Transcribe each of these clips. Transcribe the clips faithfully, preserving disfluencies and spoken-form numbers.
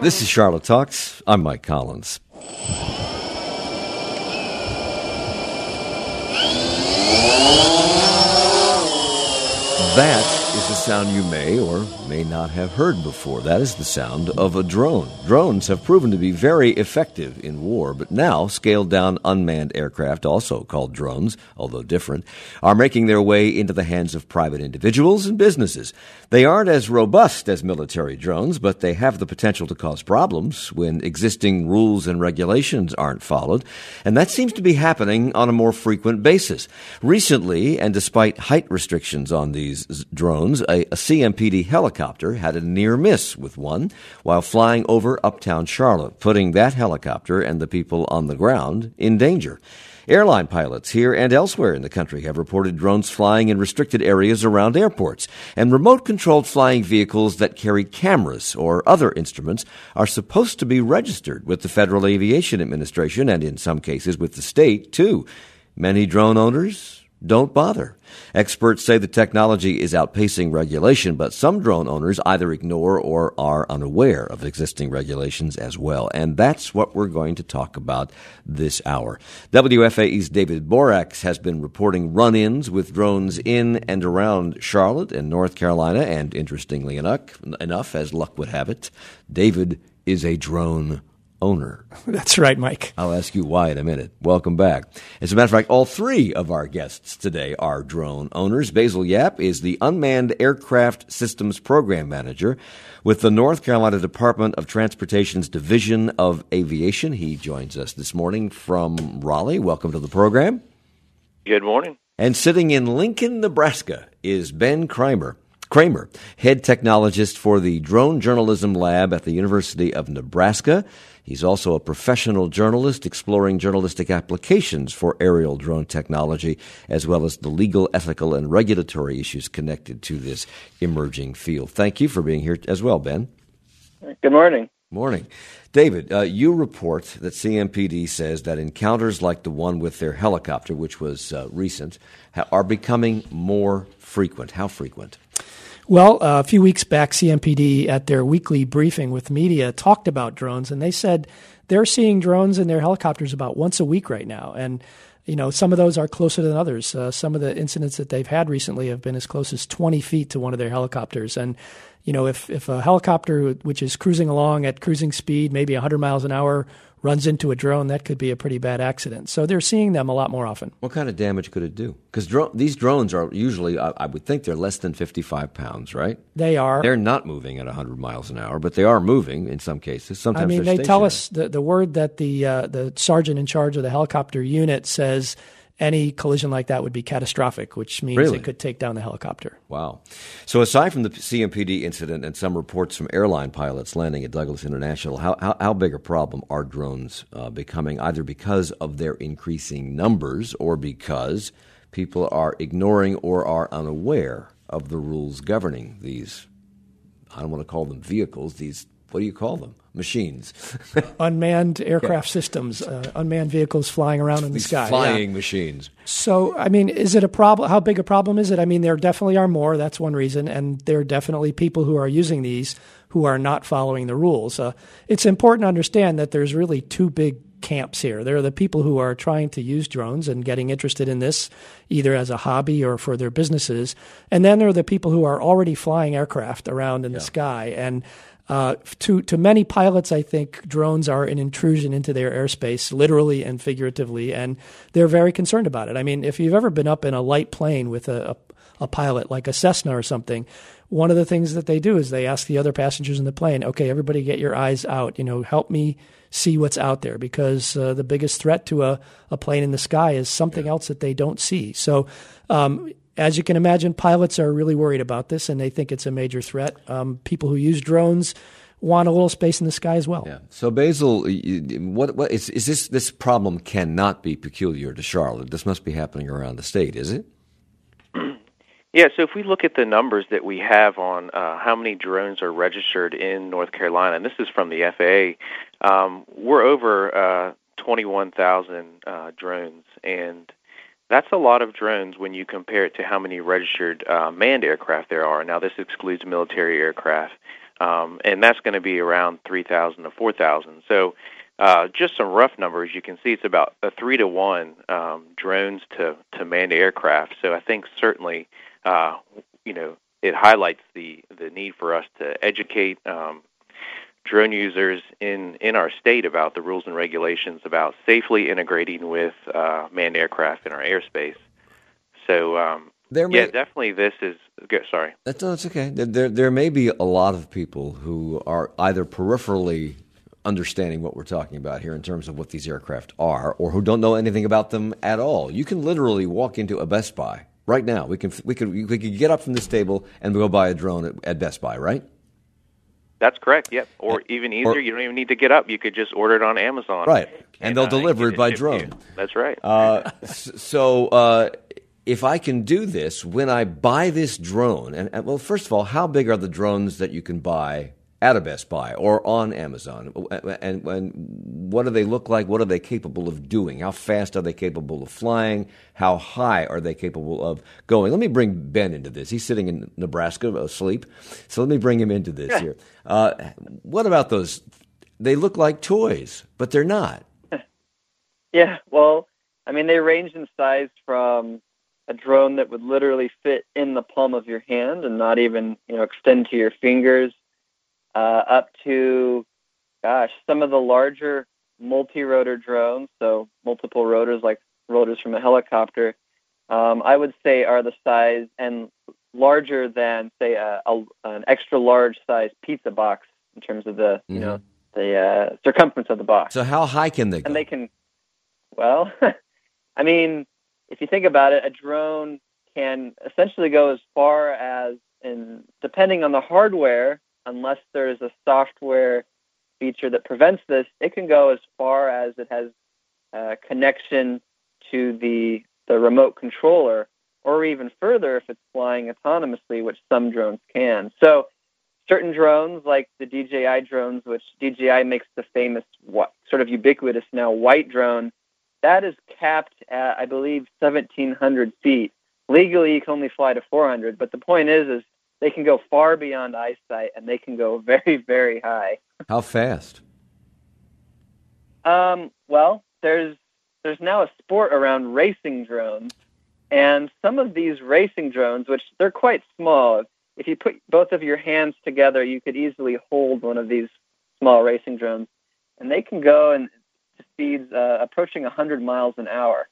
This is Charlotte Talks. I'm Mike Collins. That is a sound you may or may not have heard before. That is the sound of a drone. Drones have proven to be very effective in war, but now scaled-down unmanned aircraft, also called drones, although different, are making their way into the hands of private individuals and businesses. They aren't as robust as military drones, but they have the potential to cause problems when existing rules and regulations aren't followed, and that seems to be happening on a more frequent basis. Recently, and despite height restrictions on these drones, a, a C M P D helicopter had a near miss with one while flying over uptown Charlotte, putting that helicopter and the people on the ground in danger. Airline pilots here and elsewhere in the country have reported drones flying in restricted areas around airports, and remote-controlled flying vehicles that carry cameras or other instruments are supposed to be registered with the Federal Aviation Administration and, in some cases, with the state, too. Many drone owners don't bother. Experts say the technology is outpacing regulation, but some drone owners either ignore or are unaware of existing regulations as well. And that's what we're going to talk about this hour. W F A E's David Borax has been reporting run-ins with drones in and around Charlotte and North Carolina, and interestingly enough, enough as luck would have it, David is a drone owner. That's right, Mike. I'll ask you why in a minute. Welcome back. As a matter of fact, all three of our guests today are drone owners. Basil Yap is the Unmanned Aircraft Systems Program Manager with the North Carolina Department of Transportation's Division of Aviation. He joins us this morning from Raleigh. Welcome to the program. Good morning. And sitting in Lincoln, Nebraska is Ben Kramer. Kramer, head technologist for the Drone Journalism Lab at the University of Nebraska. He's also a professional journalist exploring journalistic applications for aerial drone technology, as well as the legal, ethical, and regulatory issues connected to this emerging field. Thank you for being here as well, Ben. Good morning. Morning. David, uh, you report that C M P D says that encounters like the one with their helicopter, which was uh, recent, ha- are becoming more frequent. How frequent? Well, uh, a few weeks back, C M P D at their weekly briefing with media talked about drones, and they said they're seeing drones in their helicopters about once a week right now. And, you know, some of those are closer than others. Uh, some of the incidents that they've had recently have been as close as twenty feet to one of their helicopters. And, you know, if, if a helicopter, which is cruising along at cruising speed, maybe one hundred miles an hour, runs into a drone, that could be a pretty bad accident. So they're seeing them a lot more often. What kind of damage could it do? Because dro- these drones are usually, I, I would think they're less than fifty-five pounds, right? They are. They're not moving at one hundred miles an hour, but they are moving in some cases. Sometimes I mean, they're they tell stationary. us, the, the word that the uh, the sergeant in charge of the helicopter unit says any collision like that would be catastrophic, which means Really? it could take down the helicopter. Wow. So aside from the C M P D incident and some reports from airline pilots landing at Douglas International, how how, how big a problem are drones uh, becoming, either because of their increasing numbers or because people are ignoring or are unaware of the rules governing these, I don't want to call them vehicles, these, what do you call them? Machines. Unmanned aircraft yeah. systems, uh, unmanned vehicles flying around in the These sky. flying yeah. machines. So, I mean, is it a problem? How big a problem is it? I mean, there definitely are more. That's one reason. And there are definitely people who are using these who are not following the rules. Uh, it's important to understand that there's really two big camps here. There are the people who are trying to use drones and getting interested in this, either as a hobby or for their businesses. And then there are the people who are already flying aircraft around in yeah. the sky. And Uh, to to many pilots, I think drones are an intrusion into their airspace, literally and figuratively, and they're very concerned about it. I mean, if you've ever been up in a light plane with a, a, a pilot, like a Cessna or something, one of the things that they do is they ask the other passengers in the plane, okay, everybody get your eyes out, you know, help me see what's out there, because uh, the biggest threat to a, a plane in the sky is something yeah. else that they don't see. So, um, as you can imagine, pilots are really worried about this, and they think it's a major threat. Um, people who use drones want a little space in the sky as well. Yeah. So, Basil, what what is is this? This problem cannot be peculiar to Charlotte. This must be happening around the state, is it? Yeah. So, if we look at the numbers that we have on uh, how many drones are registered in North Carolina, and this is from the F A A, um, we're over uh, twenty-one thousand uh, drones, and that's a lot of drones when you compare it to how many registered uh, manned aircraft there are. Now, this excludes military aircraft. um, and that's going to be around three thousand to four thousand. So uh, just some rough numbers, you can see it's about a three to one um, drones to, to manned aircraft. So I think certainly, uh, you know, it highlights the, the need for us to educate um, drone users in, in our state about the rules and regulations about safely integrating with uh, manned aircraft in our airspace. So, um, There may, yeah, definitely this is good. Sorry. That's, no, that's okay. There, there, there may be a lot of people who are either peripherally understanding what we're talking about here in terms of what these aircraft are, or who don't know anything about them at all. You can literally walk into a Best Buy right now. We can we could we could get up from this table and go buy a drone at, at Best Buy, right? That's correct. Yep. Or even easier, or, you don't even need to get up. You could just order it on Amazon. Right, and, and they'll uh, deliver it by drone. That's right. Uh, so. Uh, If I can do this, when I buy this drone, and, and well, first of all, how big are the drones that you can buy at a Best Buy or on Amazon? And, and what do they look like? What are they capable of doing? How fast are they capable of flying? How high are they capable of going? Let me bring Ben into this. He's sitting in Nebraska asleep, so let me bring him into this here. Uh, what about those? They look like toys, but they're not. Yeah, well, I mean, they range in size from a drone that would literally fit in the palm of your hand and not even, you know, extend to your fingers, uh, up to, gosh, some of the larger multi-rotor drones, so multiple rotors like rotors from a helicopter, um, I would say are the size and larger than, say, a, a, an extra large size pizza box in terms of the, mm-hmm. you know, the uh, circumference of the box. So how high can they go? And they can, well, I mean, if you think about it, a drone can essentially go as far as, in, depending on the hardware, unless there's a software feature that prevents this, it can go as far as it has a connection to the the remote controller, or even further if it's flying autonomously, which some drones can. So certain drones, like the D J I drones, which D J I makes the famous, sort of ubiquitous now, white drone, that is capped at, I believe, seventeen hundred feet. Legally, you can only fly to four hundred, but the point is, is they can go far beyond eyesight, and they can go very, very high. How fast? Um, well, there's there's now a sport around racing drones, and some of these racing drones, which they're quite small, if you put both of your hands together, you could easily hold one of these small racing drones, and they can go and speeds uh, approaching one hundred miles an hour.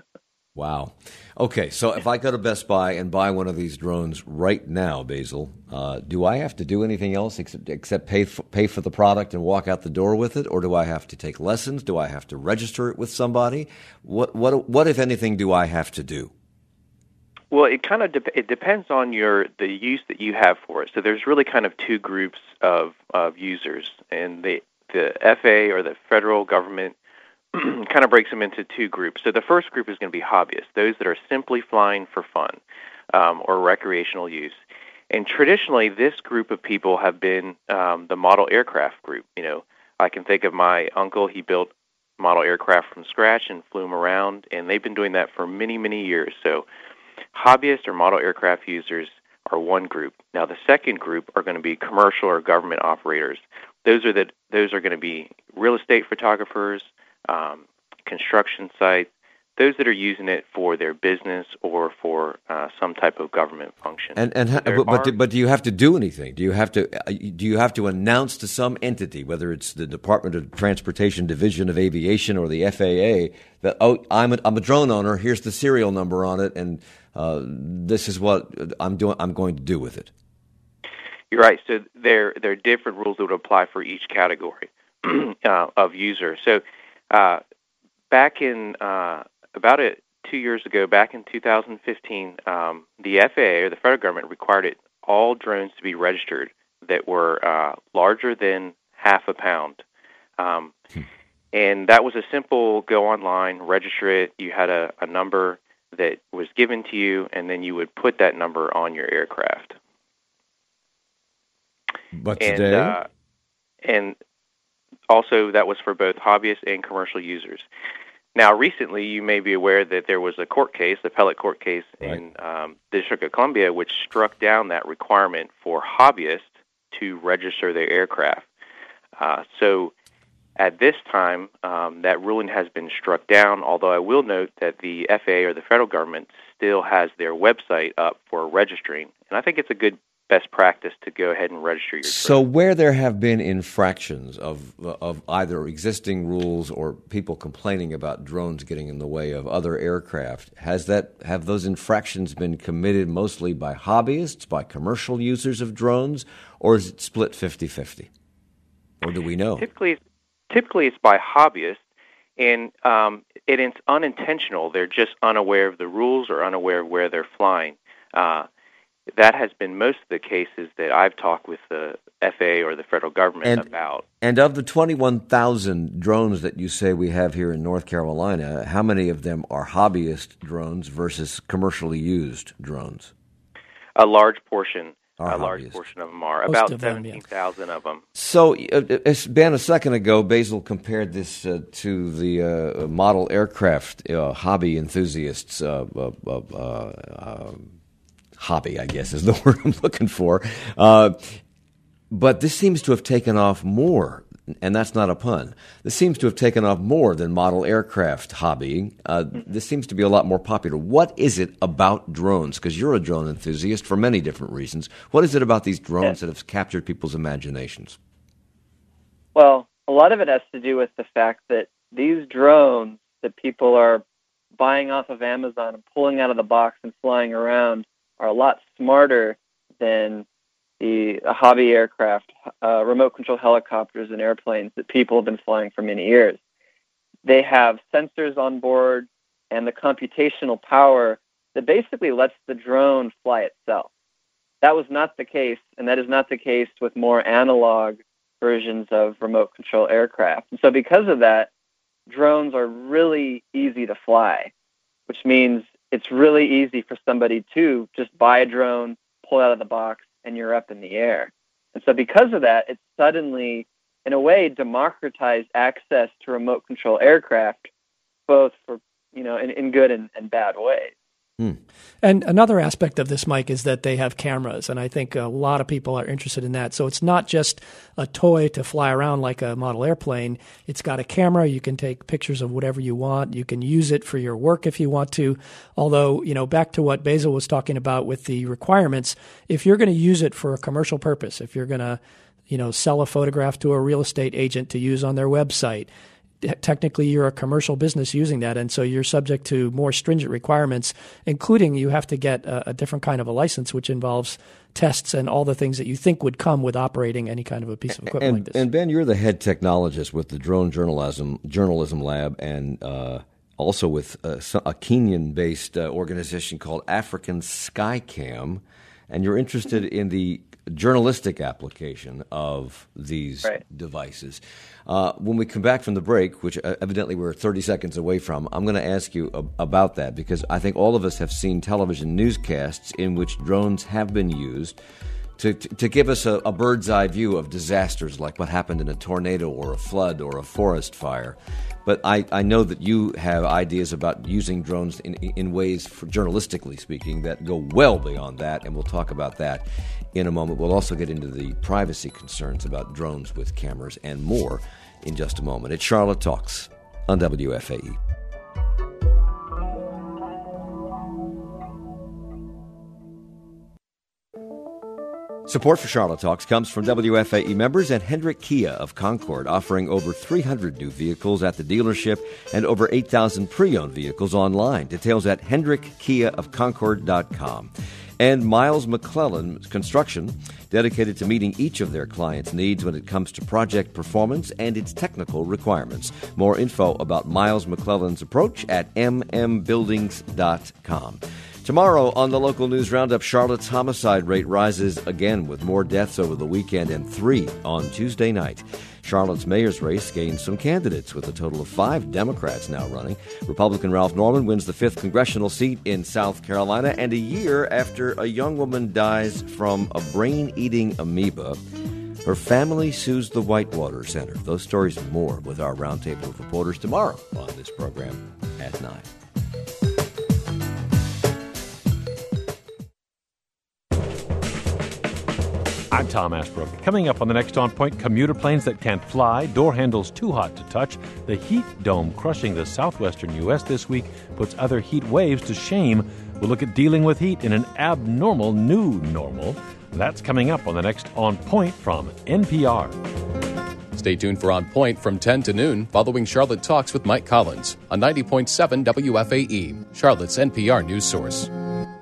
Wow. Okay, so if I go to Best Buy and buy one of these drones right now, Basil, uh, do I have to do anything else except, except pay for, pay for the product and walk out the door with it, or do I have to take lessons? Do I have to register it with somebody? What what what if anything do I have to do? Well, it kind of de- it depends on your the use that you have for it. So there's really kind of two groups of of users, and the the F A A or the federal government kind of breaks them into two groups. So the first group is going to be hobbyists, those that are simply flying for fun um, or recreational use. And traditionally, this group of people have been um, the model aircraft group. You know, I can think of my uncle. He built model aircraft from scratch and flew them around, and they've been doing that for many, many years. So hobbyists or model aircraft users are one group. Now, the second group are going to be commercial or government operators. Those are the those are going to be real estate photographers, um, construction sites, those that are using it for their business or for uh, some type of government function. And and ha- but but do, but do you have to do anything? Do you have to uh, do you have to announce to some entity, whether it's the Department of Transportation Division of Aviation or the F A A, that oh I'm a, I'm a drone owner. Here's the serial number on it, and uh, this is what I'm doing. I'm going to do with it. You're right. So there there are different rules that would apply for each category uh, of user. So uh, back in uh, about a, two years ago, back in two thousand fifteen, um, the F A A or the federal government required it, all drones to be registered that were uh, larger than half a pound. Um, hmm. And that was a simple go online, register it. You had a, a number that was given to you, and then you would put that number on your aircraft. But today? And, uh, and also that was for both hobbyists and commercial users. Now, recently, you may be aware that there was a court case, the appellate court case right. in um, the District of Columbia, which struck down that requirement for hobbyists to register their aircraft. Uh, so at this time, um, that ruling has been struck down, although I will note that the F A A or the federal government still has their website up for registering. And I think it's a good best practice to go ahead and register your So drone. where there have been infractions of of either existing rules or people complaining about drones getting in the way of other aircraft, has that have those infractions been committed mostly by hobbyists, by commercial users of drones, or is it split fifty-fifty? Or do we know? Typically, typically it's by hobbyists, and um, it, it's unintentional. They're just unaware of the rules or unaware of where they're flying. Uh, that has been most of the cases that I've talked with the F A A or the federal government and, about. And of the twenty-one thousand drones that you say we have here in North Carolina, how many of them are hobbyist drones versus commercially used drones? A large portion. Are a large hobbyists. portion of them are. Most About of them, yeah. seventeen thousand of them. So, uh, as Ben, a second ago, Basil compared this uh, to the uh, model aircraft uh, hobby enthusiasts' uh, uh, uh, uh, hobby, I guess is the word I'm looking for. Uh, but this seems to have taken off more, and that's not a pun. This seems to have taken off more than model aircraft hobbying. Uh, this seems to be a lot more popular. What is it about drones? Because you're a drone enthusiast for many different reasons. What is it about these drones that have captured people's imaginations? Well, a lot of it has to do with the fact that these drones that people are buying off of Amazon and pulling out of the box and flying around are a lot smarter than the hobby aircraft, uh, remote control helicopters and airplanes that people have been flying for many years. They have sensors on board and the computational power that basically lets the drone fly itself. That was not the case, and that is not the case with more analog versions of remote control aircraft. And so because of that, drones are really easy to fly, which means it's really easy for somebody to just buy a drone, pull it out of the box, and you're up in the air. And so because of that, it's suddenly, in a way, democratized access to remote control aircraft, both for, you know, in, in good and, and bad ways. Hmm. And another aspect of this, Mike, is that they have cameras, and I think a lot of people are interested in that. So it's not just a toy to fly around like a model airplane. It's got a camera. You can take pictures of whatever you want. You can use it for your work if you want to. Although, you know, back to what Basil was talking about with the requirements, if you're going to use it for a commercial purpose, if you're going to, you know, sell a photograph to a real estate agent to use on their website, technically you're a commercial business using that, and so you're subject to more stringent requirements, including you have to get a, a different kind of a license, which involves tests and all the things that you think would come with operating any kind of a piece of equipment and, like this. And Ben, you're the head technologist with the Drone Journalism Journalism Lab, and uh, also with a, a Kenyan-based uh, organization called African Skycam, and you're interested in the journalistic application of these right. devices. Uh, when we come back from the break, which evidently we're thirty seconds away from, I'm going to ask you ab- about that, because I think all of us have seen television newscasts in which drones have been used to, to, to give us a, a bird's eye view of disasters like what happened in a tornado or a flood or a forest fire. But I, I know that you have ideas about using drones in, in ways, for journalistically speaking, that go well beyond that, and we'll talk about that in a moment. We'll also get into the privacy concerns about drones with cameras and more in just a moment. It's Charlotte Talks on W F A E. Support for Charlotte Talks comes from W F A E members and Hendrick Kia of Concord, offering over three hundred new vehicles at the dealership and over eight thousand pre-owned vehicles online. Details at hendrick kia of concord dot com. And Miles McClellan Construction, dedicated to meeting each of their clients' needs when it comes to project performance and its technical requirements. More info about Miles McClellan's approach at m m buildings dot com. Tomorrow on the local news roundup, Charlotte's homicide rate rises again with more deaths over the weekend and three on Tuesday night. Charlotte's mayor's race gains some candidates with a total of five Democrats now running. Republican Ralph Norman wins the fifth congressional seat in South Carolina, and a year after a young woman dies from a brain-eating amoeba, her family sues the Whitewater Center. Those stories and more with our roundtable of reporters tomorrow on this program at nine. I'm Tom Ashbrook. Coming up on the next On Point, commuter planes that can't fly, door handles too hot to touch. The heat dome crushing the southwestern U S this week puts other heat waves to shame. We'll look at dealing with heat in an abnormal new normal. That's coming up on the next On Point from N P R. Stay tuned for On Point from ten to noon following Charlotte Talks with Mike Collins on ninety point seven W F A E, Charlotte's N P R news source.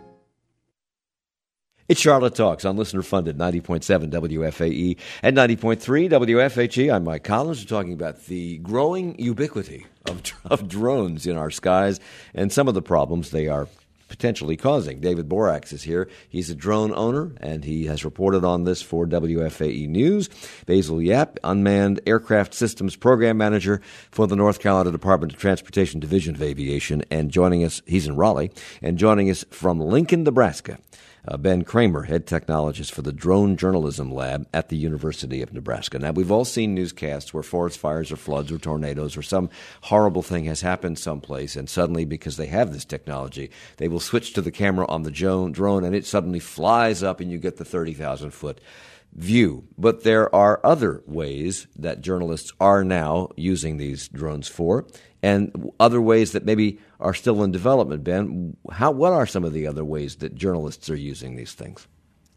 It's Charlotte Talks on listener-funded ninety point seven W F A E and ninety point three W F H E. I'm Mike Collins. We're talking about the growing ubiquity of, of drones in our skies and some of the problems they are potentially causing. David Borax is here. He's a drone owner, and he has reported on this for W F A E News. Basil Yap, Unmanned Aircraft Systems Program Manager for the North Carolina Department of Transportation Division of Aviation, and joining us, he's in Raleigh, and joining us from Lincoln, Nebraska, Uh, Ben Kramer, head technologist for the Drone Journalism Lab at the University of Nebraska. Now, we've all seen newscasts where forest fires or floods or tornadoes or some horrible thing has happened someplace, and suddenly, because they have this technology, they will switch to the camera on the drone, and it suddenly flies up, and you get the thirty thousand foot view. But there are other ways that journalists are now using these drones for, and other ways that maybe are still in development. Ben, how what are some of the other ways that journalists are using these things?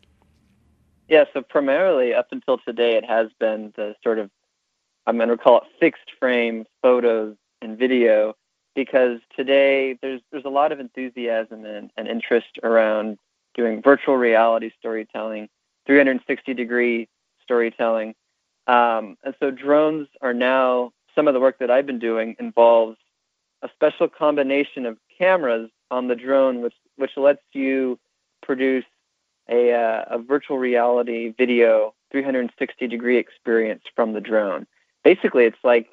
Yeah, so primarily up until today, it has been the sort of, I'm going to call it fixed frame photos and video, because today there's there's a lot of enthusiasm and, and interest around doing virtual reality storytelling, three sixty degree storytelling. Um, and so drones are now, some of the work that I've been doing involves a special combination of cameras on the drone, which which lets you produce a, uh, a virtual reality video, three sixty degree experience from the drone. Basically, it's like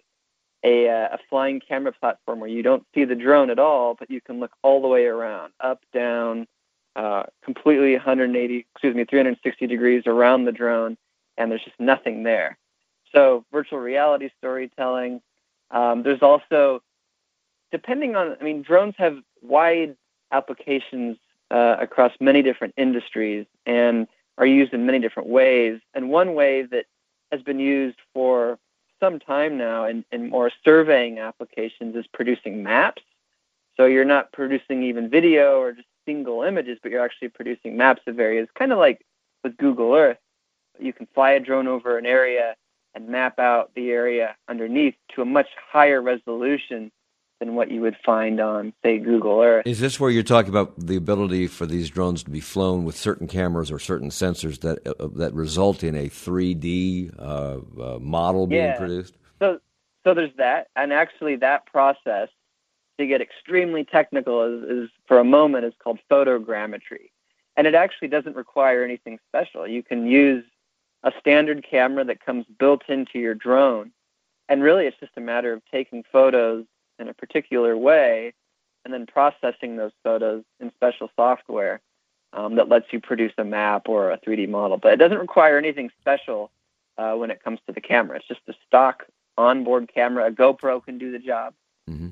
a, uh, a flying camera platform where you don't see the drone at all, but you can look all the way around, up, down, uh, completely one eighty, excuse me, three sixty degrees around the drone, and there's just nothing there. So virtual reality storytelling. Um, there's also, depending on, I mean, drones have wide applications uh, across many different industries and are used in many different ways. And one way that has been used for some time now in, in more surveying applications is producing maps. So you're not producing even video or just single images, but you're actually producing maps of areas, kind of like with Google Earth. You can fly a drone over an area and map out the area underneath to a much higher resolution than what you would find on, say, Google Earth. Is this where you're talking about the ability for these drones to be flown with certain cameras or certain sensors that uh, that result in a three D uh, uh, model being yeah. produced? So, so there's that, and actually that process, to get extremely technical, is, is for a moment is called photogrammetry, and it actually doesn't require anything special. You can use a standard camera that comes built into your drone, and really it's just a matter of taking photos in a particular way and then processing those photos in special software um, that lets you produce a map or a three D model. But it doesn't require anything special uh, when it comes to the camera. It's just a stock onboard camera. A GoPro can do the job. Mm-hmm.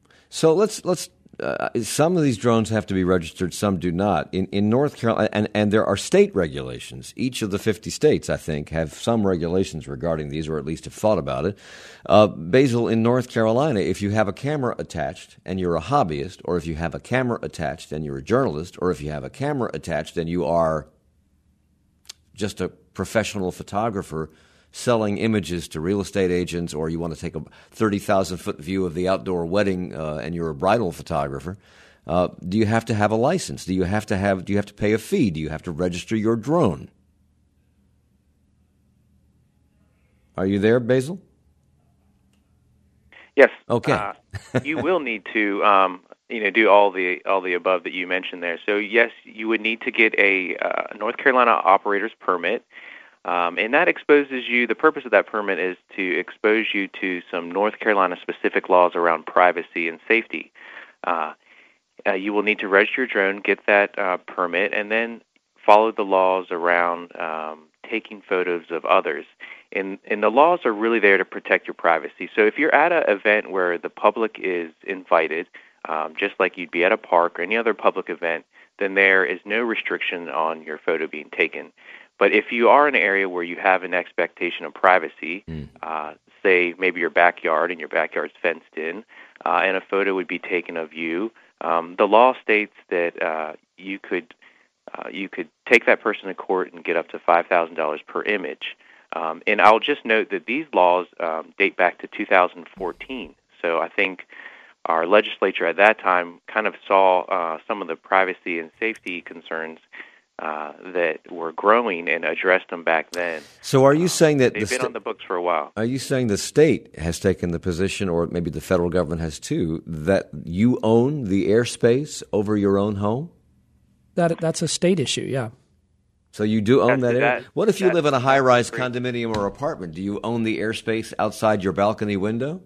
So let's let's. Uh, some of these drones have to be registered, some do not. In in North Carolina, and, and there are state regulations. Each of the fifty states, I think, have some regulations regarding these, or at least have thought about it. Uh, Basil, in North Carolina, if you have a camera attached and you're a hobbyist, or if you have a camera attached and you're a journalist, or if you have a camera attached and you are just a professional photographer selling images to real estate agents, or you want to take a thirty thousand foot view of the outdoor wedding uh, and you're a bridal photographer, uh, do you have to have a license? Do you have to have? Do you have to pay a fee? Do you have to register your drone? Are you there, Basil? Yes. Okay. uh, you will need to, um, you know, do all the all the above that you mentioned there. So yes, you would need to get a uh, North Carolina operator's permit. Um, and that exposes you, the purpose of that permit is to expose you to some North Carolina-specific laws around privacy and safety. Uh, uh, you will need to register your drone, get that uh, permit, and then follow the laws around um, taking photos of others. And, and the laws are really there to protect your privacy. So if you're at an event where the public is invited, um, just like you'd be at a park or any other public event, then there is no restriction on your photo being taken. But if you are in an area where you have an expectation of privacy, mm. uh, say maybe your backyard and your backyard's fenced in, uh, and a photo would be taken of you, um, the law states that uh, you could uh, you could take that person to court and get up to five thousand dollars per image. Um, and I'll just note that these laws um, date back to two thousand fourteen. So I think our legislature at that time kind of saw uh, some of the privacy and safety concerns Uh, that were growing and addressed them back then. So are you saying that they've the been sta- on the books for a while? Are you saying the state has taken the position, or maybe the federal government has too, that you own the airspace over your own home? That that's a state issue, yeah. So you do own that's, that area? That, what if you live in a high-rise great. condominium or apartment? Do you own the airspace outside your balcony window?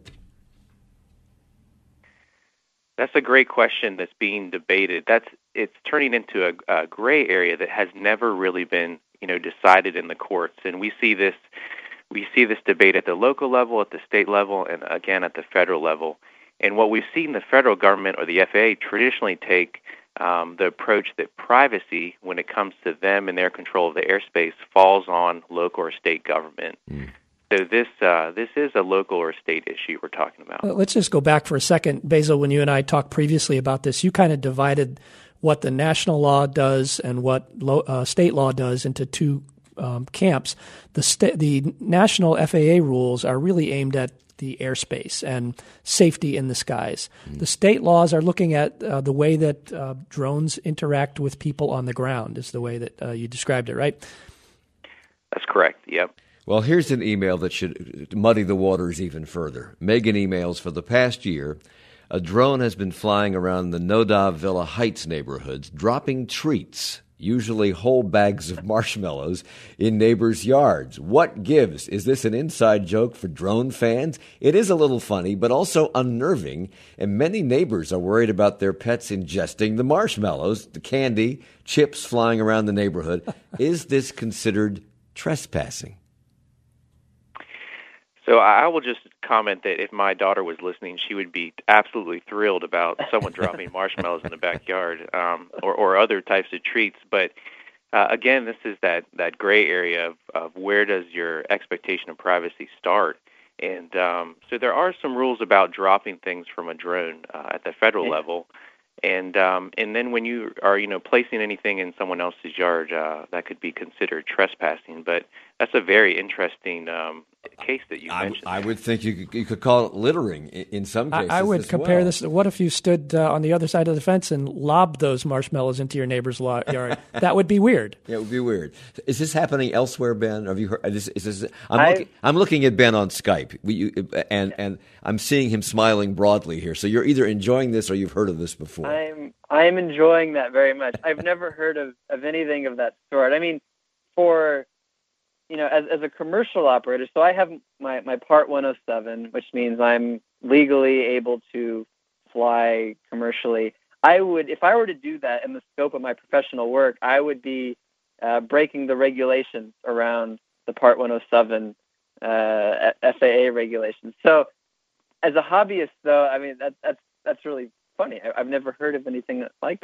That's a great question that's being debated. That's it's turning into a, a gray area that has never really been, you know, decided in the courts. And we see this we see this debate at the local level, at the state level, and again at the federal level. And what we've seen the federal government or the F A A traditionally take um, the approach that privacy, when it comes to them and their control of the airspace, falls on local or state government. Mm. So this uh, this is a local or state issue we're talking about. Let's just go back for a second. Basil, when you and I talked previously about this, you kind of divided what the national law does and what lo- uh, state law does into two um, camps. The, sta- the national F A A rules are really aimed at the airspace and safety in the skies. Mm. The state laws are looking at uh, the way that uh, drones interact with people on the ground, is the way that uh, you described it, right? That's correct, yep. Well, here's an email that should muddy the waters even further. Megan emails, for the past year, a drone has been flying around the Noda Villa Heights neighborhoods, dropping treats, usually whole bags of marshmallows, in neighbors' yards. What gives? Is this an inside joke for drone fans? It is a little funny, but also unnerving, and many neighbors are worried about their pets ingesting the marshmallows, the candy, chips flying around the neighborhood. Is this considered trespassing? So I will just comment that if my daughter was listening, she would be absolutely thrilled about someone dropping marshmallows in the backyard, um, or, or other types of treats. But uh, again, this is that, that gray area of, of where does your expectation of privacy start. And um, so there are some rules about dropping things from a drone uh, at the federal yeah. level. And um, and then when you are, you know, placing anything in someone else's yard, uh, that could be considered trespassing. But that's a very interesting um, case that you I, mentioned. I would think you could, you could call it littering in, in some cases. I, I would as compare well. this. What if you stood uh, on the other side of the fence and lobbed those marshmallows into your neighbor's lo- yard? That would be weird. Yeah, it would be weird. Is this happening elsewhere, Ben? Have you heard? Is this, is this, I'm, looking, I'm looking at Ben on Skype, we, you, and and I'm seeing him smiling broadly here. So you're either enjoying this or you've heard of this before. I'm I'm enjoying that very much. I've never heard of, of anything of that sort. I mean, for you know, as as a commercial operator, so I have my, my Part one oh seven, which means I'm legally able to fly commercially. I would, if I were to do that in the scope of my professional work, I would be uh, breaking the regulations around the Part one oh seven uh, F A A regulations. So, as a hobbyist, though, I mean that, that's that's really funny. I, I've never heard of anything like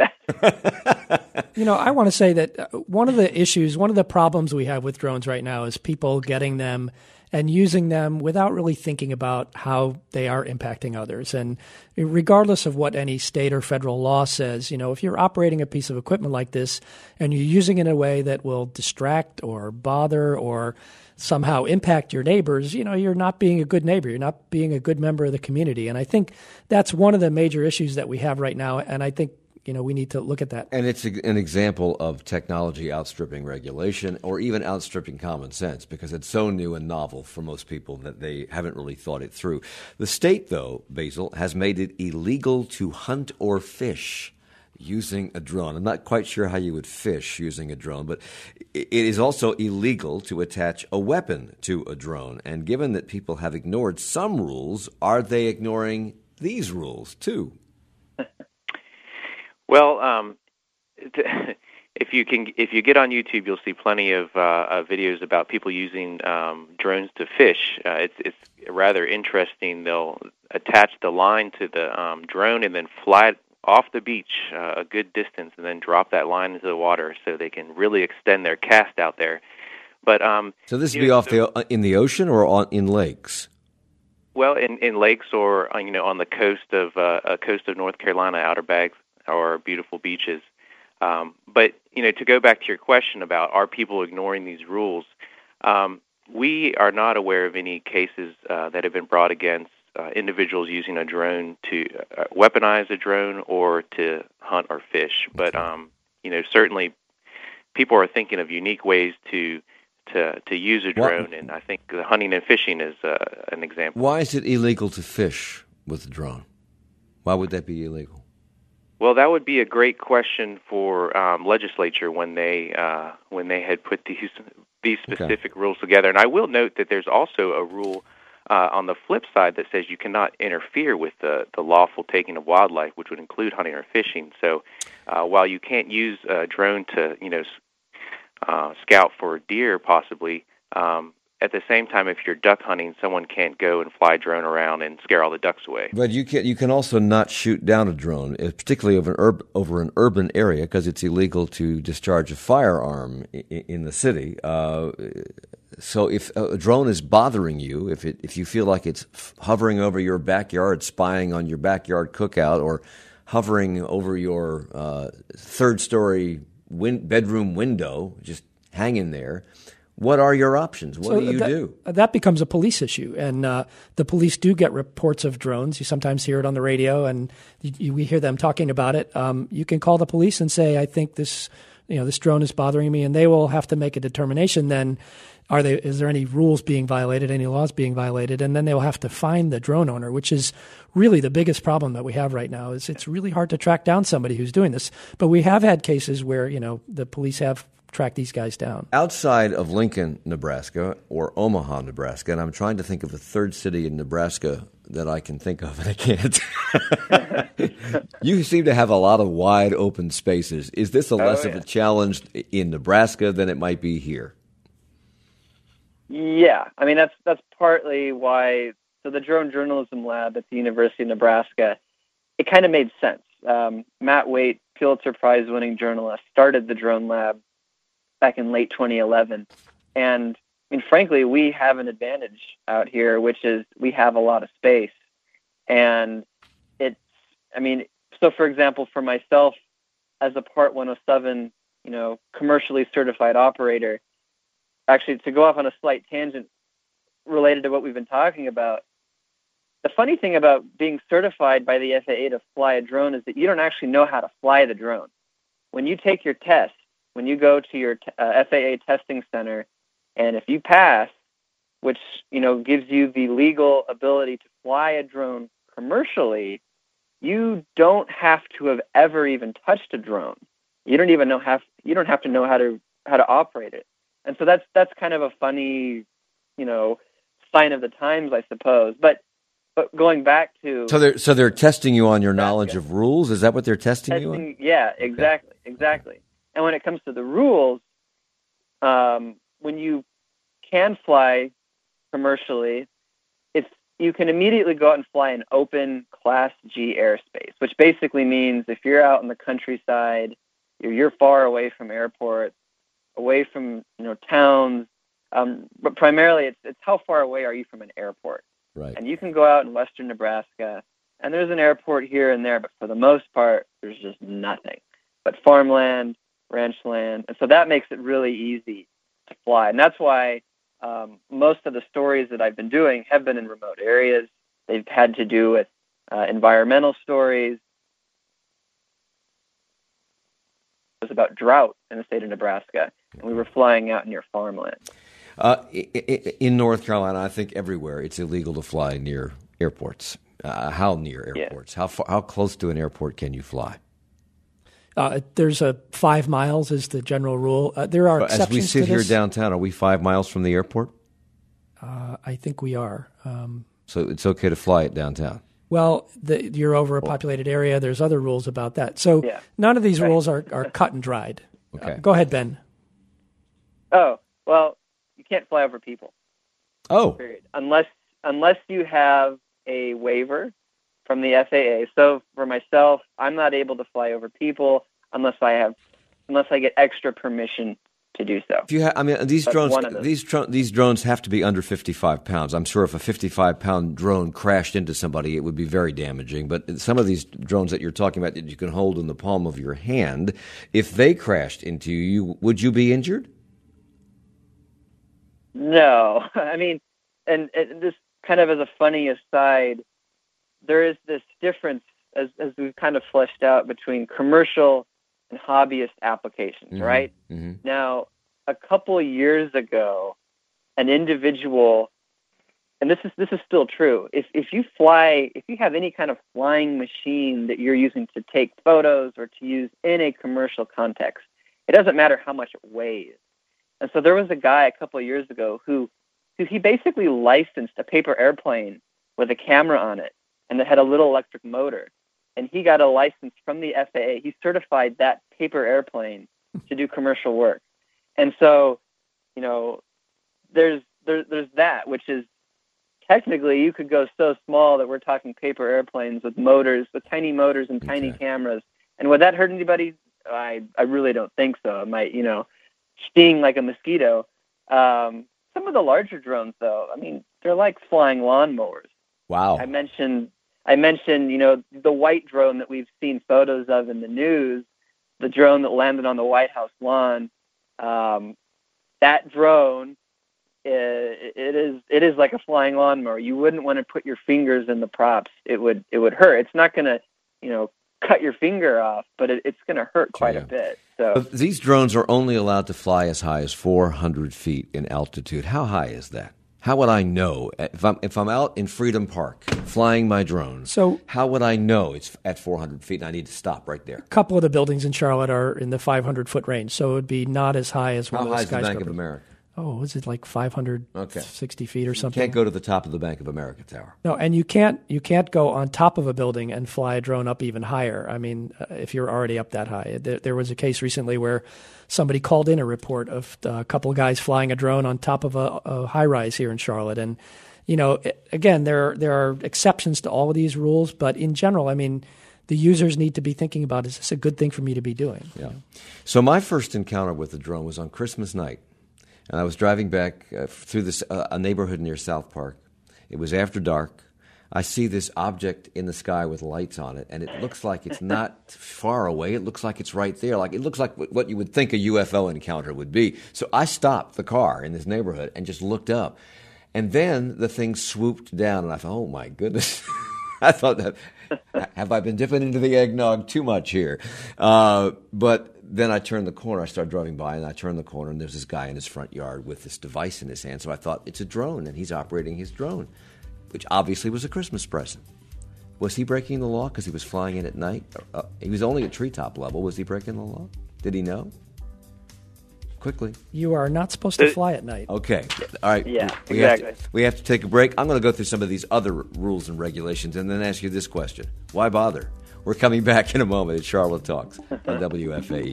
that. You know, I want to say that one of the issues, one of the problems we have with drones right now is people getting them and using them without really thinking about how they are impacting others. And regardless of what any state or federal law says, you know, if you're operating a piece of equipment like this and you're using it in a way that will distract or bother or somehow impact your neighbors, you know, you're not being a good neighbor. You're not being a good member of the community. And I think that's one of the major issues that we have right now. And I think, you know, we need to look at that. And it's an example of technology outstripping regulation or even outstripping common sense because it's so new and novel for most people that they haven't really thought it through. The state, though, Basil, has made it illegal to hunt or fish using a drone. I'm not quite sure how you would fish using a drone, but it is also illegal to attach a weapon to a drone. And given that people have ignored some rules, are they ignoring these rules too? Well, um, if you can, if you get on YouTube, you'll see plenty of, uh, of videos about people using um, drones to fish. Uh, it's, it's rather interesting. They'll attach the line to the um, drone and then fly it off the beach uh, a good distance and then drop that line into the water so they can really extend their cast out there. But um, so this would you be know, off so, the in the ocean or on, in lakes? Well, in, in lakes or uh, you know on the coast of uh, uh, coast of North Carolina, Outer Banks, or beautiful beaches. Um, but you know, to go back to your question about are people ignoring these rules, um, we are not aware of any cases uh, that have been brought against uh, individuals using a drone to uh, weaponize a drone or to hunt or fish. But um, you know, certainly people are thinking of unique ways to to to use a drone, and I think the hunting and fishing is uh, an example. Why is it illegal to fish with a drone? Why would that be illegal? Well, that would be a great question for um, legislature when they uh, when they had put these these specific okay. rules together. And I will note that there's also a rule uh, on the flip side that says you cannot interfere with the, the lawful taking of wildlife, which would include hunting or fishing. So uh, while you can't use a drone to you know uh, scout for deer, possibly. Um, At the same time, if you're duck hunting, someone can't go and fly a drone around and scare all the ducks away. But you can you can also not shoot down a drone, particularly over an, urb, over an urban area, because it's illegal to discharge a firearm in, in the city. Uh, so if a drone is bothering you, if it if you feel like it's hovering over your backyard, spying on your backyard cookout, or hovering over your uh, third-story win- bedroom window, just hanging there. What are your options? What so do you that, do? That becomes a police issue, and uh, the police do get reports of drones. You sometimes hear it on the radio, and you, you, we hear them talking about it. Um, you can call the police and say, "I think this, you know, this drone is bothering me," and they will have to make a determination. Then, are they? Is there any rules being violated? Any laws being violated? And then they will have to find the drone owner, which is really the biggest problem that we have right now. Is it's really hard to track down somebody who's doing this. But we have had cases where you know the police have track these guys down. Outside of Lincoln, Nebraska, or Omaha, Nebraska, and I'm trying to think of a third city in Nebraska that I can think of, and I can't. You seem to have a lot of wide open spaces. Is this a less oh, yeah. of a challenge in Nebraska than it might be here? Yeah, I mean, that's that's partly why, so the Drone Journalism Lab at the University of Nebraska, it kind of made sense. Um, Matt Waite, Pulitzer Prize-winning journalist, started the Drone Lab back in late twenty eleven. And I mean, frankly, we have an advantage out here, which is we have a lot of space. And it's, I mean, so for example, for myself, as a Part one oh seven, you know, commercially certified operator, actually to go off on a slight tangent related to what we've been talking about, the funny thing about being certified by the F A A to fly a drone is that you don't actually know how to fly the drone. When you take your test, when you go to your uh, F A A testing center, and if you pass, which you know gives you the legal ability to fly a drone commercially, you don't have to have ever even touched a drone. You don't even know have you don't have to know how to how to operate it. And so that's that's kind of a funny, you know, sign of the times, I suppose. But but going back to so they're so they're testing you on your knowledge of rules. Is that what they're testing, testing you on? Yeah, exactly, okay. exactly. And when it comes to the rules, um, when you can fly commercially, it's you can immediately go out and fly an open Class G airspace, which basically means if you're out in the countryside, you're, you're far away from airports, away from you know towns, um, but primarily it's it's how far away are you from an airport? Right. And you can go out in western Nebraska, and there's an airport here and there, but for the most part, there's just nothing but farmland, ranch land, and so that makes it really easy to fly. And that's why um, most of the stories that I've been doing have been in remote areas. They've had to do with uh, environmental stories. It was about drought in the state of Nebraska, and we were flying out near farmland. Uh, in North Carolina, I think everywhere it's illegal to fly near airports. Uh, how near airports? Yeah. How far, how close to an airport can you fly? Uh, there's a five miles is the general rule. Uh, there are exceptions As we sit to here this. downtown, are we five miles from the airport? Uh, I think we are. Um, so it's okay to fly it downtown? Well, the, you're over a populated area. There's other rules about that. So yeah. none of these right. rules are, are cut and dried. Okay. Uh, go ahead, Ben. Oh, well, you can't fly over people. Oh. Period. Unless, unless you have a waiver from the F A A. So for myself, I'm not able to fly over people unless I have, unless I get extra permission to do so. If you ha- I mean, these That's drones, these tro- these drones have to be under fifty-five pounds. I'm sure if a fifty-five pound drone crashed into somebody, it would be very damaging. But some of these drones that you're talking about that you can hold in the palm of your hand, if they crashed into you, would you be injured? No, I mean, and, and this kind of as a funny aside, there is this difference as as we've kind of fleshed out between commercial and hobbyist applications, mm-hmm. right? Mm-hmm. Now, a couple of years ago, an individual, and this is this is still true. If if you fly, if you have any kind of flying machine that you're using to take photos or to use in a commercial context, it doesn't matter how much it weighs. And so there was a guy a couple of years ago who, who he basically licensed a paper airplane with a camera on it and that had a little electric motor. And he got a license from the F A A. He certified that paper airplane to do commercial work. And so, you know, there's there, there's that, which is technically you could go so small that we're talking paper airplanes with motors, with tiny motors and tiny okay. cameras. And would that hurt anybody? I I really don't think so. It might, you know, sting like a mosquito. Um, some of the larger drones, though, I mean, they're like flying lawnmowers. Wow. I mentioned, I mentioned, you know, the white drone that we've seen photos of in the news, the drone that landed on the White House lawn. Um, that drone, it, it is it is like a flying lawnmower. You wouldn't want to put your fingers in the props. It would it would hurt. It's not going to, you know, cut your finger off, but it, it's going to hurt quite yeah. a bit. So but these drones are only allowed to fly as high as four hundred feet in altitude. How high is that? How would I know if I'm if I'm out in Freedom Park flying my drone? So how would I know it's at four hundred feet and I need to stop right there? A couple of the buildings in Charlotte are in the five hundred foot range, so it would be not as high as one How of the high is the skyscrapers. Bank of America? Oh, was it like five hundred sixty okay. feet or something? You can't go to the top of the Bank of America tower. No, and you can't you can't go on top of a building and fly a drone up even higher. I mean, uh, if you're already up that high. There, there was a case recently where somebody called in a report of a couple of guys flying a drone on top of a, a high-rise here in Charlotte. And, you know, again, there, there are exceptions to all of these rules, but in general, I mean, the users need to be thinking about, is this a good thing for me to be doing? Yeah. So my first encounter with the drone was on Christmas night. And I was driving back uh, through this uh, a neighborhood near South Park. It was after dark. I see this object in the sky with lights on it, and it looks like it's not far away. It looks like it's right there. Like it looks like what you would think a U F O encounter would be. So I stopped the car in this neighborhood and just looked up. And then the thing swooped down, and I thought, oh, my goodness. I thought, that, have I been dipping into the eggnog too much here? Uh, but then I turned the corner. I started driving by, and I turned the corner, and there's this guy in his front yard with this device in his hand. So I thought, it's a drone, and he's operating his drone, which obviously was a Christmas present. Was he breaking the law because he was flying in at night? Uh, he was only at treetop level. Was he breaking the law? Did he know? Quickly. You are not supposed to fly at night. Okay. All right. Yeah, we exactly. Have to, we have to take a break. I'm going to go through some of these other rules and regulations and then ask you this question. Why bother? We're coming back in a moment at Charlotte Talks on W F A E.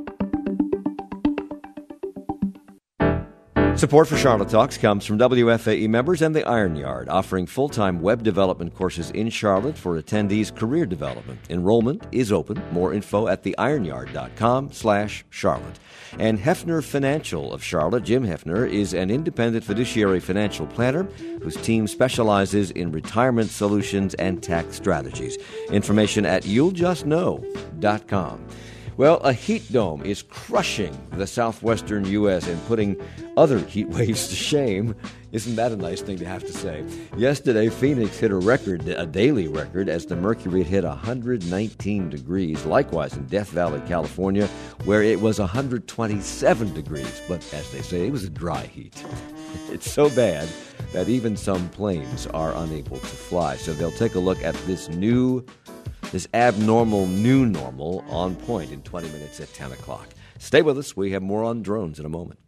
Support for Charlotte Talks comes from W F A E members and the Iron Yard, offering full-time web development courses in Charlotte for attendees' career development. Enrollment is open. More info at theironyard.com slash Charlotte. And Hefner Financial of Charlotte, Jim Hefner, is an independent fiduciary financial planner whose team specializes in retirement solutions and tax strategies. Information at you'll just know dot com. Well, a heat dome is crushing the southwestern U S and putting other heat waves to shame. Isn't that a nice thing to have to say? Yesterday, Phoenix hit a record, a daily record, as the mercury hit one hundred nineteen degrees. Likewise in Death Valley, California, where it was one hundred twenty-seven degrees. But as they say, it was a dry heat. It's so bad that even some planes are unable to fly. So they'll take a look at this new This abnormal new normal on point in twenty minutes at ten o'clock. Stay with us. We have more on drones in a moment.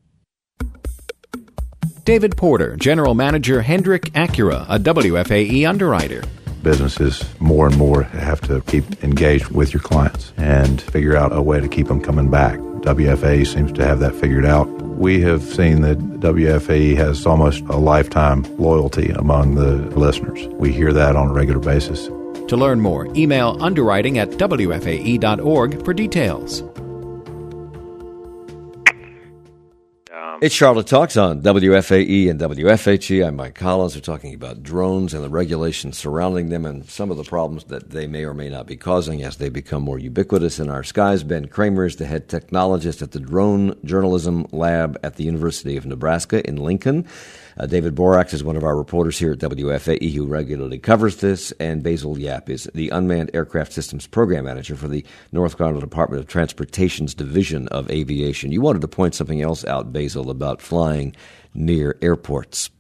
David Porter, General Manager, Hendrick Acura, a W F A E underwriter. Businesses more and more have to keep engaged with your clients and figure out a way to keep them coming back. W F A E seems to have that figured out. We have seen that W F A E has almost a lifetime loyalty among the listeners. We hear that on a regular basis. To learn more, email underwriting at W F A E dot org for details. It's Charlotte Talks on W F A E and W F H E. I'm Mike Collins. We're talking about drones and the regulations surrounding them and some of the problems that they may or may not be causing as they become more ubiquitous in our skies. Ben Kramer is the head technologist at the Drone Journalism Lab at the University of Nebraska in Lincoln. Uh, David Borax is one of our reporters here at W F A E who regularly covers this, and Basil Yap is the Unmanned Aircraft Systems Program Manager for the North Carolina Department of Transportation's Division of Aviation. You wanted to point something else out, Basil, about flying near airports.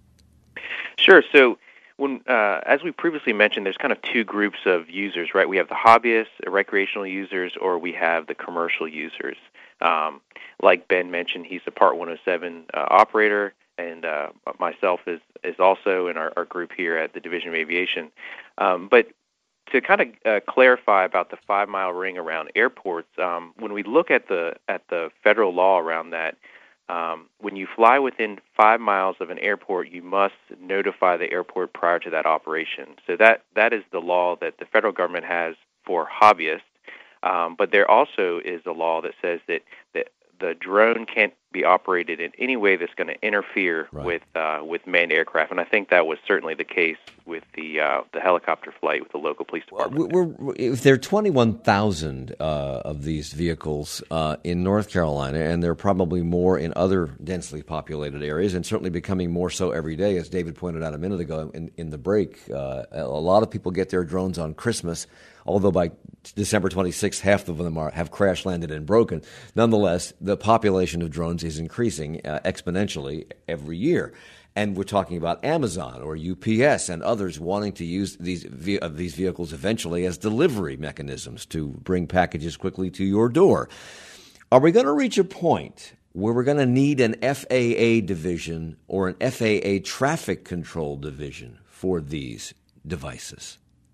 Sure. So, when uh, as we previously mentioned, there's kind of two groups of users, right? We have the hobbyists, recreational users, or we have the commercial users. Um, like Ben mentioned, he's a Part one oh seven uh, operator, and uh, myself is, is also in our, our group here at the Division of Aviation. Um, but to kind of uh, clarify about the five-mile ring around airports, um, when we look at the at the federal law around that, um, when you fly within five miles of an airport, you must notify the airport prior to that operation. So that that is the law that the federal government has for hobbyists. Um, but there also is a law that says that, that the drone can't be operated in any way that's going to interfere right. with uh, with manned aircraft, and I think that was certainly the case with the uh, the helicopter flight with the local police department. We're, we're, if there are twenty-one thousand uh, of these vehicles uh, in North Carolina, and there are probably more in other densely populated areas, and certainly becoming more so every day, as David pointed out a minute ago in, in the break, uh, a lot of people get their drones on Christmas. Although by December twenty-sixth, half of them are, have crash landed and broken. Nonetheless, the population of drones is increasing uh, exponentially every year. And we're talking about Amazon or U P S and others wanting to use these ve- uh, these vehicles eventually as delivery mechanisms to bring packages quickly to your door. Are we going to reach a point where we're going to need an F A A division or an F A A traffic control division for these devices?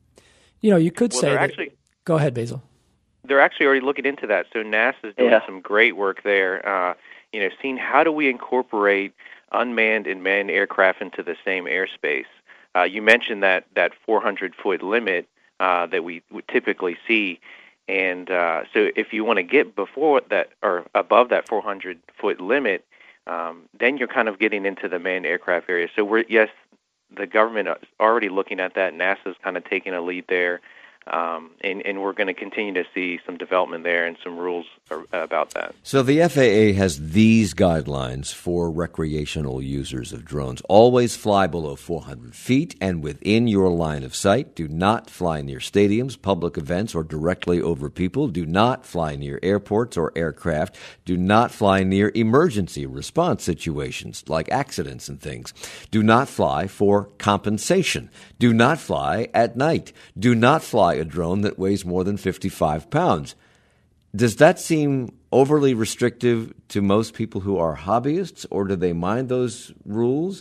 You know, you could well, say that, actually, go ahead, Basil. They're actually already looking into that. So NASA's doing yeah. some great work there, uh, you know, seeing how do we incorporate unmanned and manned aircraft into the same airspace. Uh, you mentioned that that four hundred foot limit uh, that we would typically see. And uh, so if you want to get before that or above that four hundred foot limit, um, then you're kind of getting into the manned aircraft area. So we're, yes, the government is already looking at that. NASA's kind of taking a lead there, um, and, and we're going to continue to see some development there and some rules about that. So the F A A has these guidelines for recreational users of drones. Always fly below four hundred feet and within your line of sight. Do not fly near stadiums, public events, or directly over people. Do not fly near airports or aircraft. Do not fly near emergency response situations like accidents and things. Do not fly for compensation. Do not fly at night. Do not fly a drone that weighs more than fifty-five pounds. Does that seem overly restrictive to most people who are hobbyists, or do they mind those rules?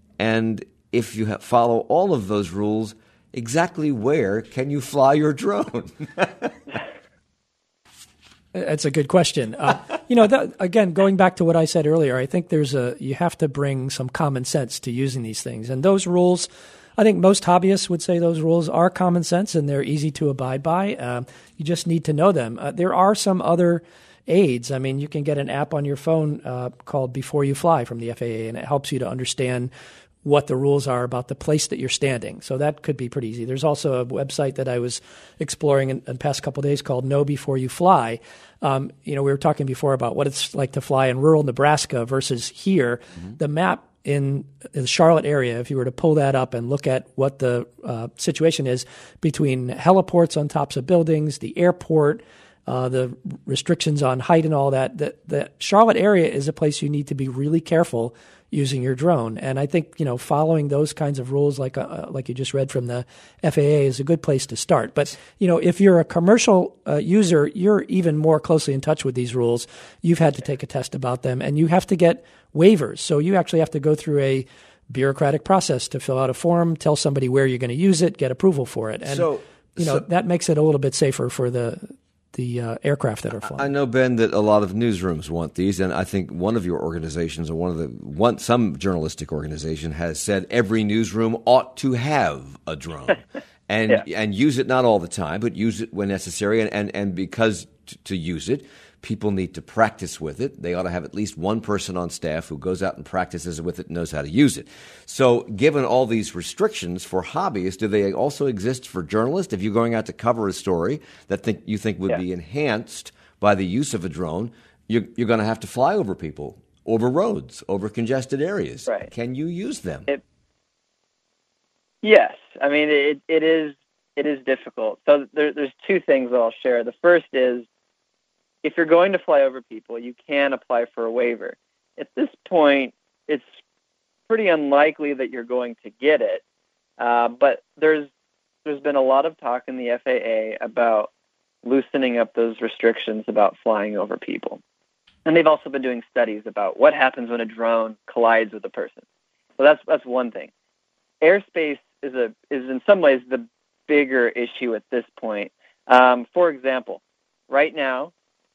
And if you follow all of those rules, exactly where can you fly your drone? That's a good question. Uh, you know, that, again, going back to what I said earlier, I think there's a you have to bring some common sense to using these things. And those rules, I think most hobbyists would say those rules are common sense and they're easy to abide by. Uh, you just need to know them. Uh, there are some other aids. I mean, you can get an app on your phone uh, called Before You Fly from the F A A, and it helps you to understand what the rules are about the place that you're standing. So that could be pretty easy. There's also a website that I was exploring in, in the past couple of days called Know Before You Fly. Um, you know, we were talking before about what it's like to fly in rural Nebraska versus here. Mm-hmm. The map in the Charlotte area, if you were to pull that up and look at what the uh, situation is between heliports on tops of buildings, the airport, uh, the restrictions on height and all that, the, the Charlotte area is a place you need to be really careful using your drone. And I think, you know, following those kinds of rules like uh, like you just read from the F A A is a good place to start. But, you know, if you're a commercial uh, user, you're even more closely in touch with these rules. You've had to take a test about them, and you have to get waivers. So you actually have to go through a bureaucratic process to fill out a form, tell somebody where you're going to use it, get approval for it. And, so, you know, so, that makes it a little bit safer for the the uh, aircraft that are flying. I know, Ben, that a lot of newsrooms want these, and I think one of your organizations or one of the one some journalistic organization has said every newsroom ought to have a drone. and yeah. and use it not all the time, but use it when necessary. And, and, and because t- to use it, people need to practice with it. They ought to have at least one person on staff who goes out and practices with it and knows how to use it. So given all these restrictions for hobbyists, do they also exist for journalists? If you're going out to cover a story that think you think would yeah. be enhanced by the use of a drone, you're, you're going to have to fly over people, over roads, over congested areas. Right. Can you use them? It, yes. I mean, it, it is it is difficult. So there, there's two things that I'll share. The first is, if you're going to fly over people, you can apply for a waiver. At this point, it's pretty unlikely that you're going to get it. Uh, but there's there's been a lot of talk in the F A A about loosening up those restrictions about flying over people. And they've also been doing studies about what happens when a drone collides with a person. So that's that's one thing. Airspace is a is in some ways the bigger issue at this point. Um, for example, right now,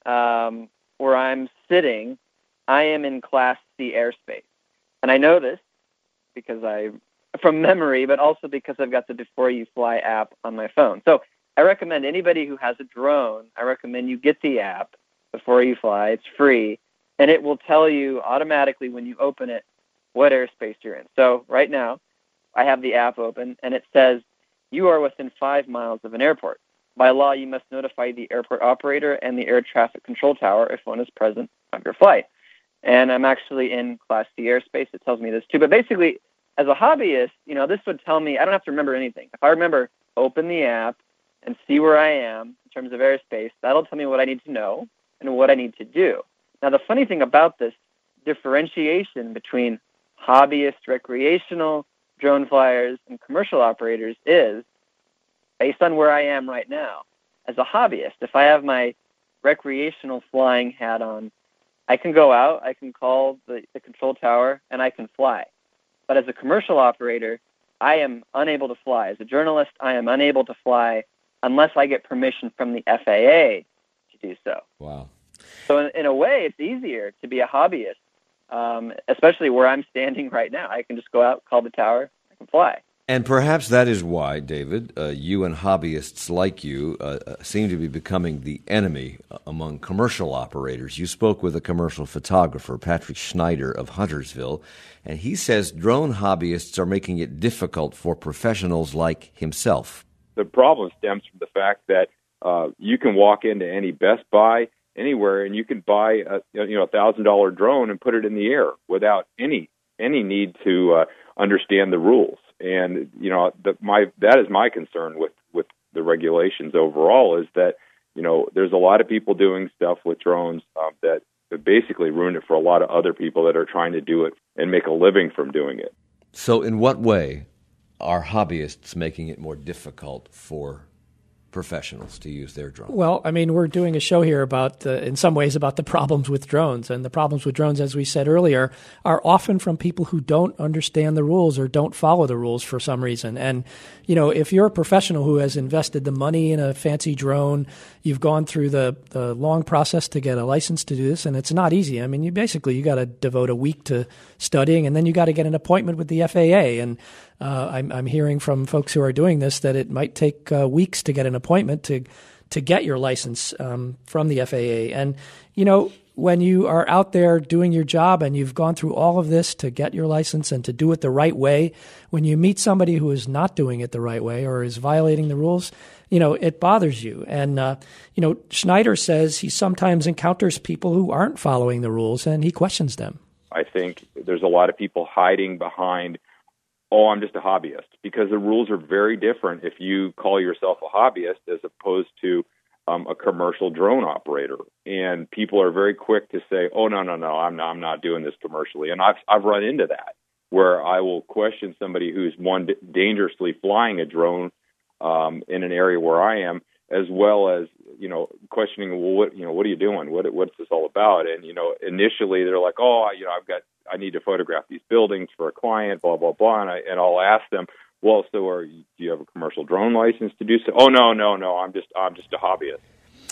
um, where I'm sitting, I am in Class C airspace. And I know this because I, from memory, but also because I've got the Before You Fly app on my phone. So I recommend anybody who has a drone, I recommend you get the app Before You Fly. It's free, and it will tell you automatically when you open it what airspace you're in. So right now, I have the app open, and it says you are within five miles of an airport. By law, you must notify the airport operator and the air traffic control tower if one is present on your flight. And I'm actually in Class C airspace. It tells me this too. But basically, as a hobbyist, you know, this would tell me I don't have to remember anything. If I remember, open the app and see where I am in terms of airspace, that'll tell me what I need to know and what I need to do. Now, the funny thing about this differentiation between hobbyist, recreational drone flyers and commercial operators is, based on where I am right now, as a hobbyist, if I have my recreational flying hat on, I can go out, I can call the, the control tower, and I can fly. But as a commercial operator, I am unable to fly. As a journalist, I am unable to fly unless I get permission from the F A A to do so. Wow. So in, in a way, it's easier to be a hobbyist, um, especially where I'm standing right now. I can just go out, call the tower, I can fly. And perhaps that is why, David, uh, you and hobbyists like you uh, seem to be becoming the enemy among commercial operators. You spoke with a commercial photographer, Patrick Schneider of Huntersville, and he says drone hobbyists are making it difficult for professionals like himself. The problem stems from the fact that uh, you can walk into any Best Buy anywhere and you can buy a you know a thousand dollar drone and put it in the air without any any need to uh, understand the rules. And, you know, the, my that is my concern with, with the regulations overall is that, you know, there's a lot of people doing stuff with drones um, that basically ruin it for a lot of other people that are trying to do it and make a living from doing it. So in what way are hobbyists making it more difficult for professionals to use their drones? Well, I mean, we're doing a show here about, uh, in some ways, about the problems with drones. And the problems with drones, as we said earlier, are often from people who don't understand the rules or don't follow the rules for some reason. And, you know, if you're a professional who has invested the money in a fancy drone, you've gone through the, the long process to get a license to do this, and it's not easy. I mean, you basically, you got to devote a week to studying, and then you got to get an appointment with the F A A. And Uh, I'm, I'm hearing from folks who are doing this that it might take uh, weeks to get an appointment to to get your license um, from the F A A. And, you know, when you are out there doing your job and you've gone through all of this to get your license and to do it the right way, when you meet somebody who is not doing it the right way or is violating the rules, you know, it bothers you. And, uh, you know, Schneider says he sometimes encounters people who aren't following the rules and he questions them. I think there's a lot of people hiding behind, oh, I'm just a hobbyist, because the rules are very different if you call yourself a hobbyist as opposed to um, a commercial drone operator. And people are very quick to say, oh, no, no, no, I'm not, I'm not doing this commercially. And I've, I've run into that, where I will question somebody who's, one, d- dangerously flying a drone um, in an area where I am, as well as, you know, questioning, well, what, you know, what are you doing? What, what's this all about? And, you know, initially they're like, oh, you know, I've got, I need to photograph these buildings for a client, blah, blah, blah. And, I, and I'll ask them, well, so are you, do you have a commercial drone license to do so? Oh, no, no, no, I'm just, I'm just a hobbyist.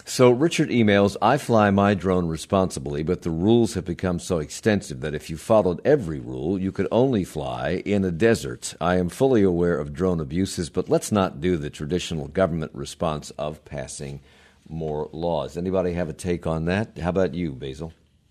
So Richard emails, I fly my drone responsibly, but the rules have become so extensive that if you followed every rule, you could only fly in a desert. I am fully aware of drone abuses, but let's not do the traditional government response of passing more laws. Anybody have a take on that? How about you, Basil?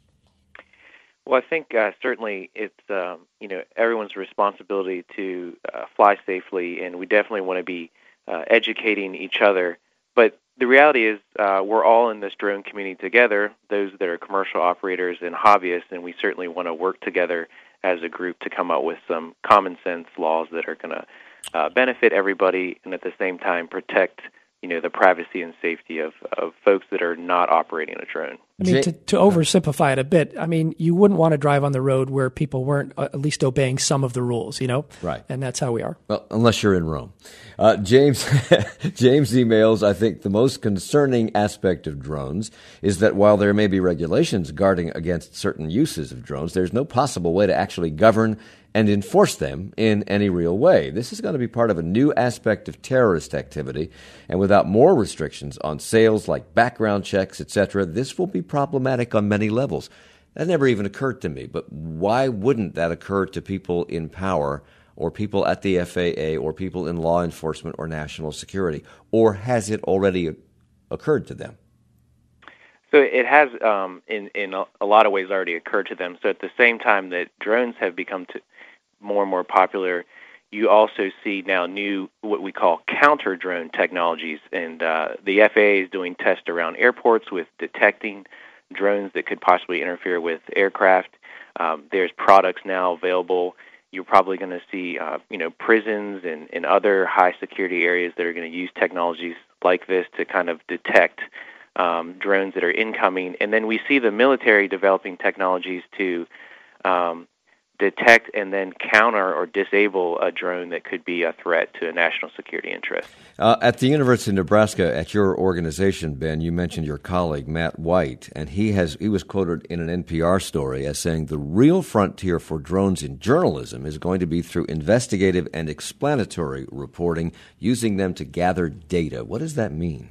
Well, I think uh, certainly it's um, you know everyone's responsibility to uh, fly safely, and we definitely want to be uh, educating each other. But the reality is uh, we're all in this drone community together, those that are commercial operators and hobbyists, and we certainly want to work together as a group to come up with some common sense laws that are going to uh, benefit everybody and at the same time protect you know, the privacy and safety of, of folks that are not operating a drone. I mean, to, to oversimplify it a bit, I mean, you wouldn't want to drive on the road where people weren't uh, at least obeying some of the rules, you know? Right. And that's how we are. Well, unless you're in Rome. Uh, James James emails, I think the most concerning aspect of drones is that while there may be regulations guarding against certain uses of drones, there's no possible way to actually govern and enforce them in any real way. This is going to be part of a new aspect of terrorist activity, and without more restrictions on sales like background checks, et cetera, this will be problematic on many levels. That never even occurred to me, but why wouldn't that occur to people in power or people at the F A A or people in law enforcement or national security? Or has it already occurred to them? So it has, um, in, in a lot of ways, already occurred to them. So at the same time that drones have become to more and more popular, you also see now new, what we call counter-drone technologies. And uh, the F A A is doing tests around airports with detecting drones that could possibly interfere with aircraft. Um, there's products now available. You're probably going to see, uh, you know, prisons and, and other high-security areas that are going to use technologies like this to kind of detect um, drones that are incoming. And then we see the military developing technologies to um, detect and then counter or disable a drone that could be a threat to a national security interest. Uh, at the University of Nebraska, at your organization, Ben, you mentioned your colleague, Matt White, and he has he was quoted in an N P R story as saying the real frontier for drones in journalism is going to be through investigative and explanatory reporting, using them to gather data. What does that mean?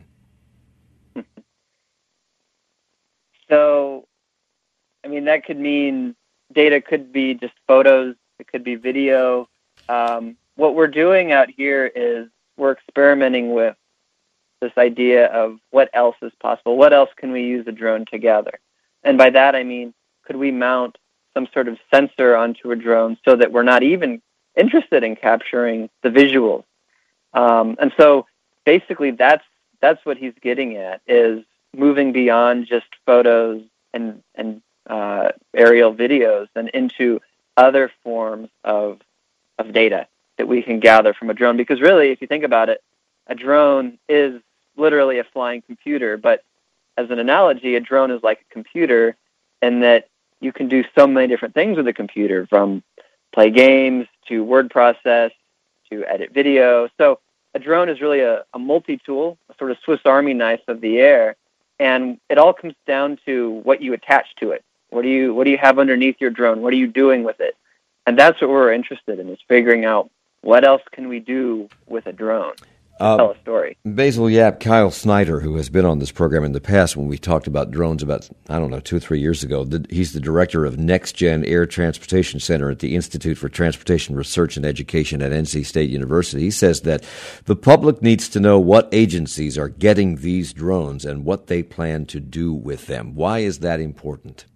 So, I mean, that could mean data could be just photos, it could be video. Um, what we're doing out here is we're experimenting with this idea of what else is possible. What else can we use a drone to gather? And by that I mean, could we mount some sort of sensor onto a drone so that we're not even interested in capturing the visuals? Um, and so basically that's that's what he's getting at, is moving beyond just photos and, and uh, aerial videos and into other forms of of data that we can gather from a drone. Because really, if you think about it, a drone is literally a flying computer. But as an analogy, a drone is like a computer in that you can do so many different things with a computer, from play games to word process to edit video. So a drone is really a, a multi-tool, a sort of Swiss Army knife of the air. And it all comes down to what you attach to it. What do you what do you have underneath your drone? What are you doing with it? And that's what we're interested in, is figuring out what else can we do with a drone to uh, tell a story. Basil Yap, Kyle Snyder, who has been on this program in the past when we talked about drones about, I don't know, two or three years ago. The, he's the director of Next Gen Air Transportation Center at the Institute for Transportation Research and Education at N C State University. He says that the public needs to know what agencies are getting these drones and what they plan to do with them. Why is that important?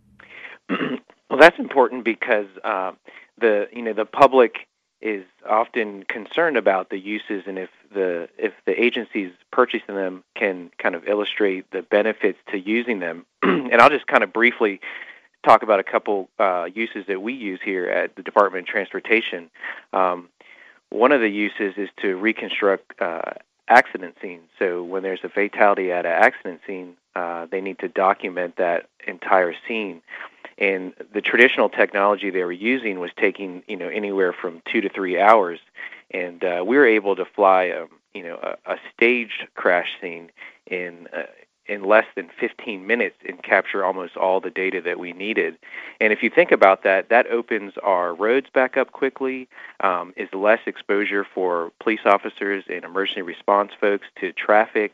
Well, that's important because uh, the you know the public is often concerned about the uses, and if the if the agencies purchasing them can kind of illustrate the benefits to using them. And I'll just kind of briefly talk about a couple uh, uses that we use here at the Department of Transportation. Um, one of the uses is to reconstruct uh, accident scenes. So when there's a fatality at an accident scene, uh, they need to document that entire scene. And the traditional technology they were using was taking, you know, anywhere from two to three hours. And uh, we were able to fly, um, you know, a, a staged crash scene in uh, in less than fifteen minutes and capture almost all the data that we needed. And if you think about that, that opens our roads back up quickly, um, is less exposure for police officers and emergency response folks to traffic,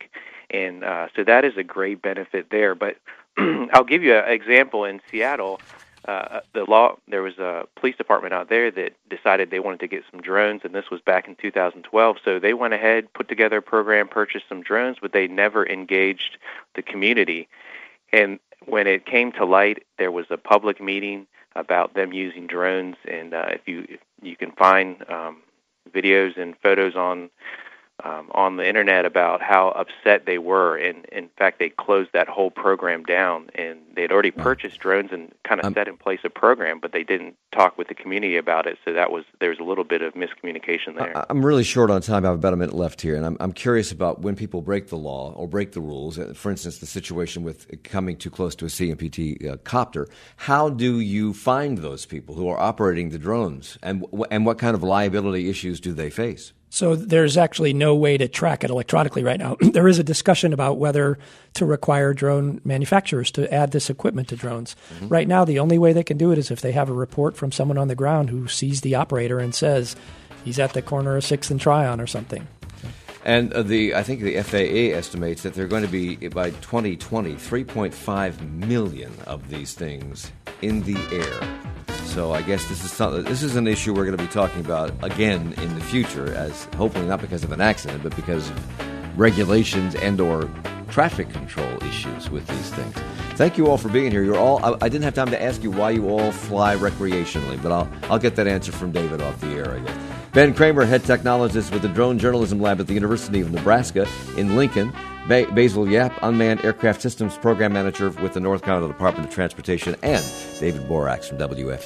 And uh, so that is a great benefit there. But I'll give you an example. In Seattle, uh, the law there was a police department out there that decided they wanted to get some drones, and this was back in two thousand twelve. So they went ahead, put together a program, purchased some drones, but they never engaged the community. And when it came to light, there was a public meeting about them using drones, and uh, if you if you can find um, videos and photos on um, on the internet about how upset they were, and in fact they closed that whole program down, and they had already purchased drones and kind of um, set in place a program, but they didn't talk with the community about it, so that was there's a little bit of miscommunication there. I'm really short on time. I have about a minute left here, and I'm, I'm curious about when people break the law or break the rules. For instance, the situation with coming too close to a C M P T uh, copter. How do you find those people who are operating the drones, and and what kind of liability issues do they face? So there's actually no way to track it electronically right now. There is a discussion about whether to require drone manufacturers to add this equipment to drones. Mm-hmm. Right now, the only way they can do it is if they have a report from someone on the ground who sees the operator and says, he's at the corner of sixth and Tryon or something. And uh, the I think the F A A estimates that there are going to be, by twenty twenty, three point five million of these things in the air. So I guess this is something, this is an issue we're going to be talking about again in the future, as hopefully not because of an accident, but because of regulations and or traffic control issues with these things. Thank you all for being here. You're all. I, I didn't have time to ask you why you all fly recreationally, but I'll I'll get that answer from David off the air, I guess. Ben Kramer, head technologist with the Drone Journalism Lab at the University of Nebraska in Lincoln. Ba- Basil Yap, Unmanned Aircraft Systems Program Manager with the North Carolina Department of Transportation, and David Borax from W F A.